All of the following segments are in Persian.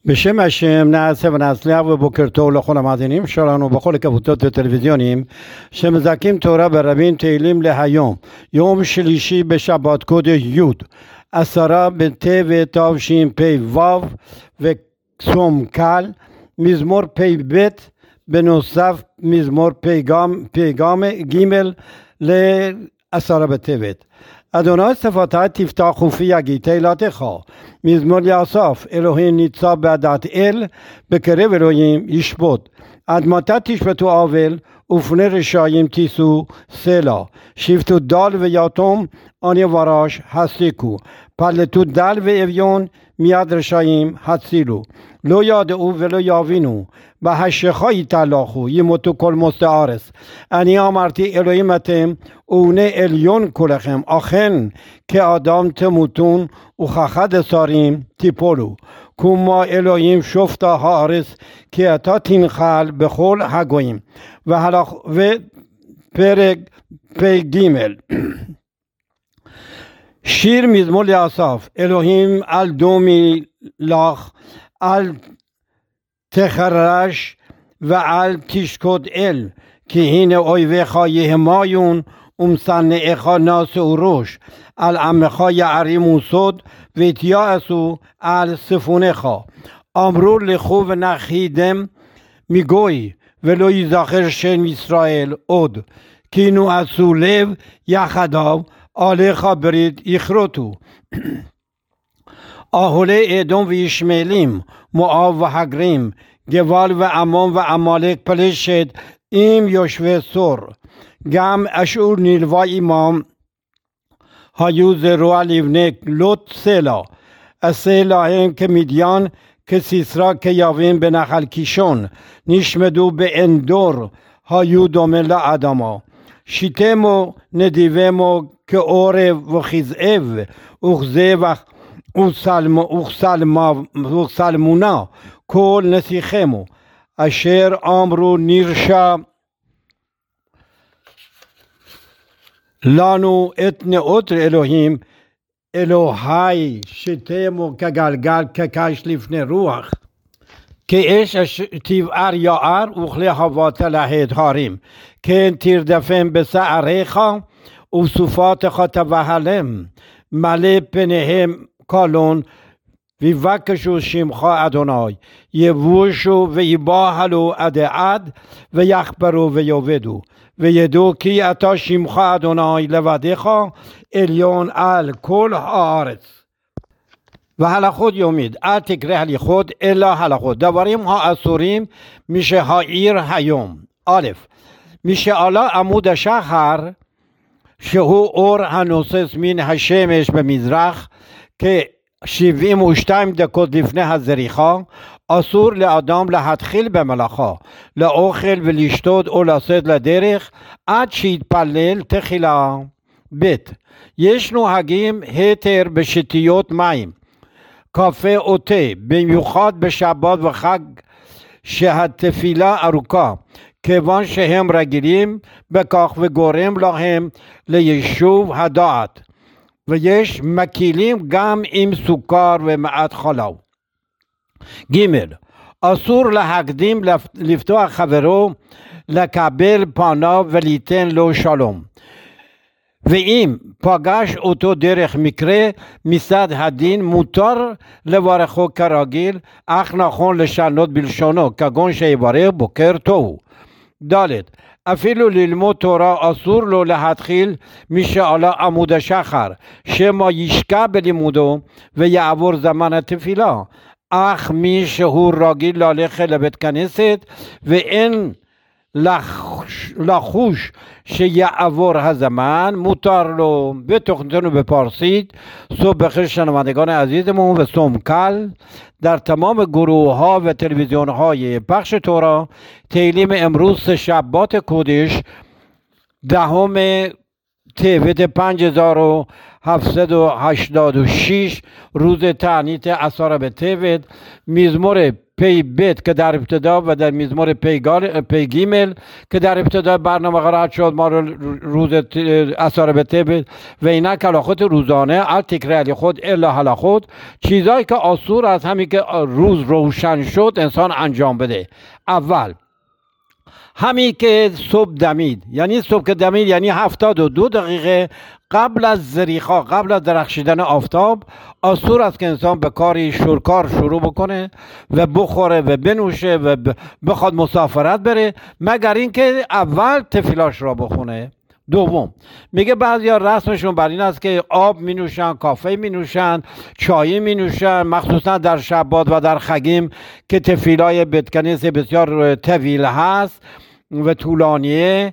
בשם השם נעשה ונצליח ובוקר טוב לכל המאזינים שלנו בכל הקבוצות הטלוויזיוניים שמזכים תורה ברבים תהילים להיום, יום שלישי בשבת קודש י' 10 בטבת תשפ"ו וצום קל, מזמור פ"ב בנוסף מזמור פ"ג ל10 בטבת. אדוני שפתי תפתח ופי יגיד תהילתך, מזמור לאסף. אלוהים ניצב בעדת אל, בקרב אלוהים ישפוט. עד מתי תשפטו עוול ופני רשעים תישאו סלה? שפטו דל ויתום אני ורש הסיקו, פלטו דל ואביון מיד רשעים הצילו. לא ידעו ולא יבינו, בחשכה יתהלכו, ימותו כל מוסדי הארץ. אני אמרתי אלוהים אתם ובני עליון כולכם, אכן כאדם תמותון וכאחד שרים תיפולו. כמו אלוהים שופט הארץ, כי אתה תנחל בכל הגויים. ופרק פ"ג. שיר מזמור לאסף. אלוהים אל דומי לך, אל תחרש ואל תשקוט אל, כי הנה אויביך יהמיון ומשנאיך נשאו ראש. על עמך יערימו סוד ויתיעשו על ספוניך. אמרו לכו ונכחידם מגוי, ולא יזכר שם ישראל עוד. כי נועצו לב יחדיו, עליך ברית יכרותו. אהולי אדום וישמעאלים, מואב והגרים, גבל ועמון ועמלק פלשת עם יושבי סור. גם אשור נלווה עמם, היו זרוע לבני לוט סלע. עשה להם כמדיין, כסיסרא כיבין בנחל קישון. נשמדו בעין דור, היו דומה לאדמה. שיתמו נדיבמו כעורב וכזאב, וכזבח וסלמונה כל נסיכמו. אשר אמרו נרשע לנו את נאות אלוהים, אלוהי שיתמו כגלגל כקש לפני רוח. כאש תבער יער וכלי הוותה להט הרים. כן תרדפם בשעריך וסופתך תבהלם. מלא פניהם קלון ויבקשו שמך אדוני. יבושו ויבהלו עד עד ויחפרו ויאבדו. וידעו כי אתה שמך אדוני לבדך עליון על כל הארץ. והלכות יומית, אל תקרא הליכות אלא הלכות. דברים האסורים משהעיר היום. א', משעלה עמוד השחר, שהוא אור הנוסס מן השמש במזרח, כ-72 דקות לפני הזריחה, אסור לאדם להתחיל במלאכה, לאוכל ולשתות או לצאת לדרך, עד שיתפלל תחילה. ב', יש נוהגים היתר בשתיות מים, קפה או תה, במיוחד בשבת וחג שהתפילה ארוכה, כיוון שהם רגילים בכך וגורם להם ליישוב הדעת. ויש מקילים גם עם סוכר ומעט חלב. ג', אסור להקדים לפתוח חברו, לקבל פניו וליתן לו שלום. ואם פגש אותו דרך מקרה מצד הדין, מותר לברכו כרגיל, אך נכון לשנות בלשונו, כגון שיברך בוקר טוב. ד', אפילו ללמוד תורה אסור לו להתחיל משעלה עמוד השחר, שמא ישקע בלימודו ויעבור זמן התפילה. אך מי שהוא רגיל ללכת לבית כנסת ואין לחוש שיעבור הזמן, מותר לו. בתוכניתנו בפרסית, صبح بخیر شنوندگان عزیزمون و صوم کل در تمام گروه ها و تلویزیون های پخش تورا، تیلیم امروز شبات کودش 10 تبت 5786 روز تعنیت 10 به تبت، مزمور پی بیت که در ابتدا و در میزمار پی گیمل که در ابتدا برنامه قرار شد ما روز اثار به تبت و اینا کلاخت روزانه ال تکرار خود الا حلا خود چیزایی که آسور از همین که روز روشن شد انسان انجام بده. اول همین که صبح دمید، یعنی صبح که دمید یعنی 72 دقیقه قبل از زریخا، قبل از درخشیدن آفتاب آسور است که انسان به کاری شورکار شروع بکنه و بخوره و بنوشه و بخواد مسافرت بره، مگر اینکه اول تفیلاش را بخونه. دوم میگه بعضیا رسمشون بر این است که آب می نوشن، کافه می نوشن، چای می نوشن، مخصوصا در شبات و در خگیم که تفیلای بتکنیس بسیار طویل هست و طولانیه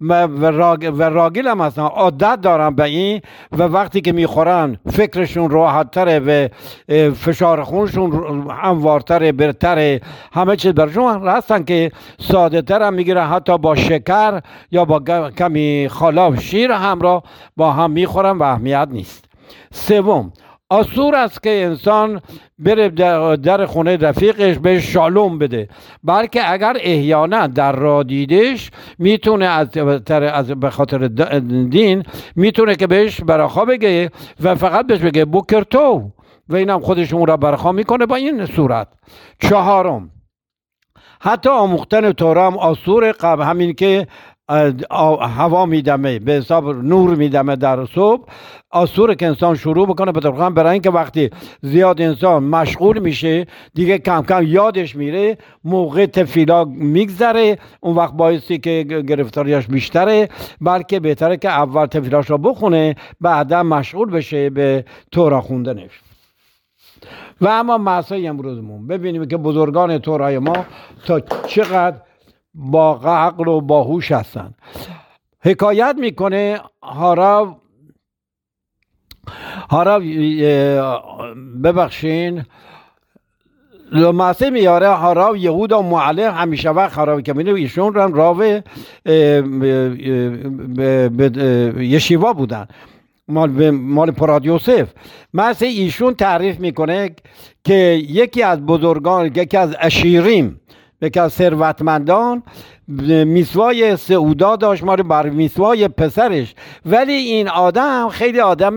و راگیل هم هستن، عادت دارن به این و وقتی که میخورن فکرشون راحت تره و فشار خونشون هموارتره، برتره، همه چیز برشون هستن که ساده تر هم میگیرن، حتی با شکر یا با کمی خالا شیر همراه با هم میخورن و اهمیت نیست. سوم آسور است که انسان بره در خونه رفیقش به شالوم بده، بلکه اگر احیانا در را دیدش میتونه از به خاطر دین میتونه که بهش برخا بگه و فقط بهش بگه بوکرتو و اینم خودشون را برخا میکنه با این صورت. چهارم حتی آموختن تورا هم آسور قبل همین که هوا میدمه به حساب نور میدمه در صبح آسور که انسان شروع بکنه بطور برای اینکه وقتی زیاد انسان مشغول میشه دیگه کم کم یادش میره، موقع تفیلا میگذره، اون وقت باعثی که گرفتاریاش بیشتره، بلکه بهتره که اول تفیلاش را بخونه بعدا مشغول بشه به تورا خوندنش. و اما مسائل امروزمون ببینیم که بزرگان تورای ما تا چقدر با عقل و باهوش هستن. حکایت میکنه هاراو ببخشین لماسه میاره هاراو یهودا معلم همیشه وقت هاراو که میده ایشون راو یشیوا بودن مال پرادیوسف. مثل ایشون تعریف میکنه که یکی از بزرگان، یکی از اشیریم، یکی از ثروتمندان میسوای سعودا داشت مال بر میسوای پسرش، ولی این آدم خیلی آدم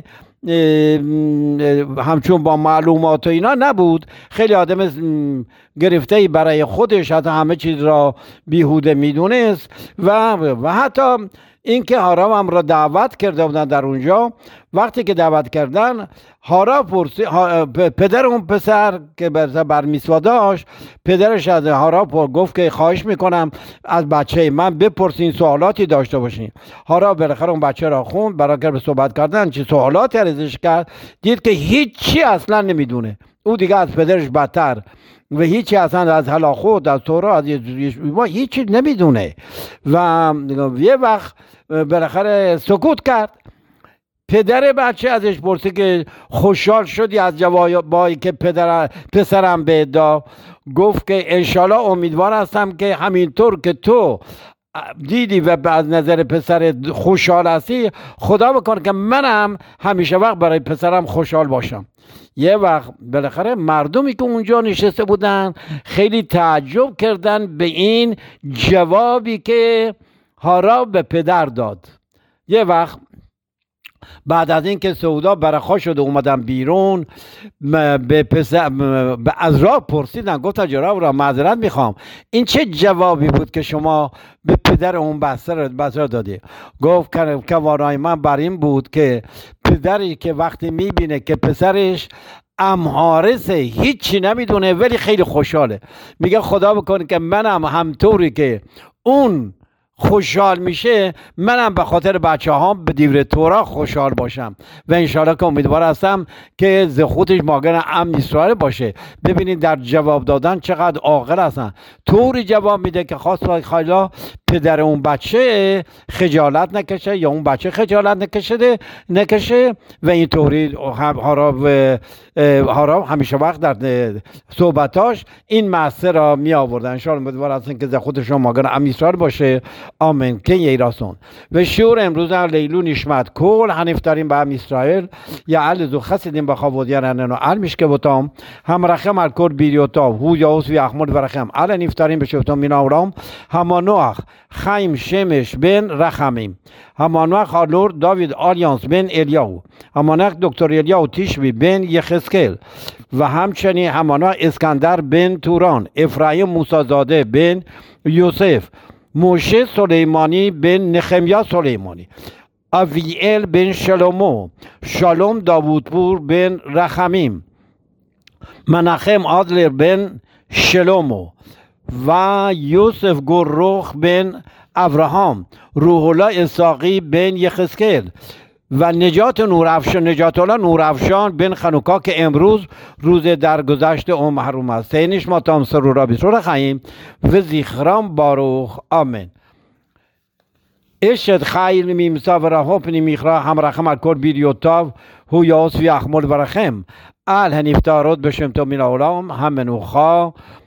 همچون با معلومات و اینا نبود، خیلی آدم گرفته برای خودش، حتی همه چیز را بیهوده میدونست و حتی این که هارام هم را دعوت کرده بودن در اونجا. وقتی که دعوت کردن هارا پدر اون پسر که بر میسوا داشت، پدرش از هارا گفت که خواهش میکنم از بچه من بپرسین، سوالاتی داشته باشین. هارا بالاخره اون بچه را خوند، برای که به صحبت کردن چه سوالاتی ازش کرد، دید که هیچی اصلا نمیدونه، او دیگه از پدرش بدتر و هیچی اصلا از هلاخوت از تورا از هیچی نمیدونه و یه وقت بالاخره سکوت کرد. پدر بچه ازش پرسید که خوشحال شدی از جوابایی که پسرم به ادعا گفت که انشالله امیدوار هستم که همینطور که تو دیدی و از نظر پسر خوشحال هستی، خدا بکنه که منم همیشه وقت برای پسرم خوشحال باشم. یه وقت بالاخره مردمی که اونجا نشسته بودن خیلی تعجب کردن به این جوابی که هارا به پدر داد. یه وقت بعد از این که سعودا برخا شده اومدن بیرون به از راه پرسیدن، گفتن جناب را معذرت میخوام، این چه جوابی بود که شما به پدر اون بسر دادی؟ گفت که وارای من بر این بود که پدری که وقتی میبینه که پسرش امحارسه، هیچی نمیدونه ولی خیلی خوشحاله، میگه خدا بکنه که منم همطوری که اون خوشحال میشه منم به خاطر بچه هم به دیور تورا خوشحال باشم و انشاءالله که امیدوار هستم که زخوتش ماگن امن اسرائیل باشه. ببینید در جواب دادن چقدر عاقل هستن، طوری جواب میده که خواهلا پدر اون بچه خجالت نکشه یا اون بچه خجالت نکشه و این طوری هارا همیشه وقت در صحبتاش این مسئله را می آوردن. انشاءالله امیدوار هستن که زخوتش ماگن امن اسرائیل باشه آمین که یراسون و شور امروز لیلو نشمت کل هنفترین به هم اسرائیل یا علیزو خسیدیم بخوابودیانن و علمش که بتام هم رخم الکور بیریوتا هو یاوس و احمد و رخم علی نفترین به شفتم میناورام همانوخ خیم شمش بن رخمیم همانوخ آلور داوید آلیانس بن الیاو همانوخ دکتر الیاو تیشبی بن یخسکل و همچنین همانوخ اسکندر بن توران افرایم موسازاده بن یوسف موشه سلیمانی بن نخمیا سلیمانی اویل بن شلومو شالوم داوودپور بن رخمیم مناخم آدلر بن شلومو و یوسف گروخ بن ابراهام روح الله اساقی بن یخسکل و نجات الله نورافشان بن خنوکا که امروز روز درگذشت اون محروم است. تینش ما تام سرورا بیسرور خییم و زیخرام باروخ آمین. اشد خیل میمسا و رهوپنی میخرا هم رخم الکور بیریوتاو هو یاس وی احمد و رخم ال هنیفتارود بشمتو من اولام هم منوخا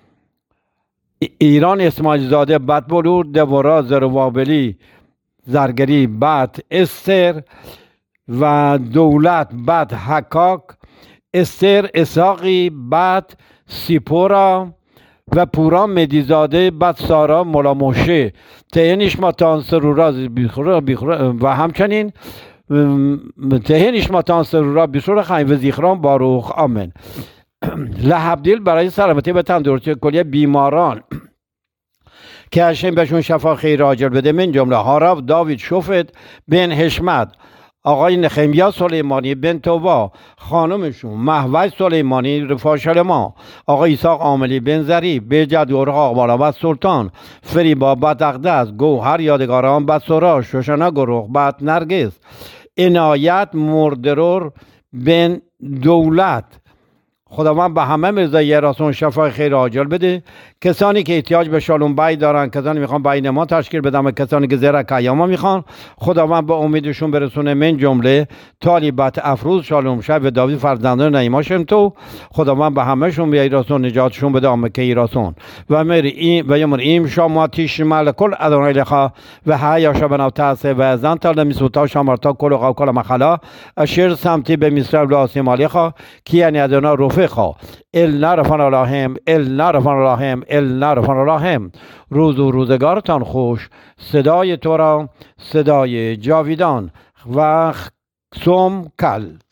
ایران اسماعیل زاده بد بلور دورا زروابلی زرگری بد استر و دولت بد حکاک استر اساقی بد سیپورا و پورا مدیزاده بد سارا ملاموشه تهنش ما تانسرورا و همچنین تهنش ما تانسرورا بیسور خیلی و زیخران باروخ آمین. لحبدیل برای سلامتی به تندرستی کلیه بیماران که هشم بهشون شفا خیر عاجل بده من جمله هاراو داوید شفت بن حشمت آقای نخمیا سلیمانی بن توبا خانمشون مهوش سلیمانی رفاشلما آقای ایساق عاملی بن زری بجد گرها بالا سلطان فریبا بد اقدس گوهر یادگاران بد سرا شوشنا گروه بد نرگس عنایت مردرور بن دولت خداوند به همه مرزای یراسون شفای خیر عاجل بده. کسانی که احتیاج به شالوم بای دارن، کسانی میخوان بای ما تشکیل بدن و کسانی که زیرا کیاما میخوان، خداوند به امیدشون برسونه. من جمله طالبات افروز شالوم شب و داوید فرزندان نیماشم تو خداوند به همهشون به یراسون نجاتشون بده آمکه یراسون و یمر ایم شما تیش مال کل ادونای لخا و ها یا شبنا تاسه و زن تا میسوتا شمارتا کل و کل مخلا اشیر سمتی به مصر و آسیمالی خا کی یعنی ادونا رفقا النارفان اللهم النارفان اللهم النارفان اللهم. روز و روزگارتان خوش. صدای تو را صدای جاویدان و سوم کل.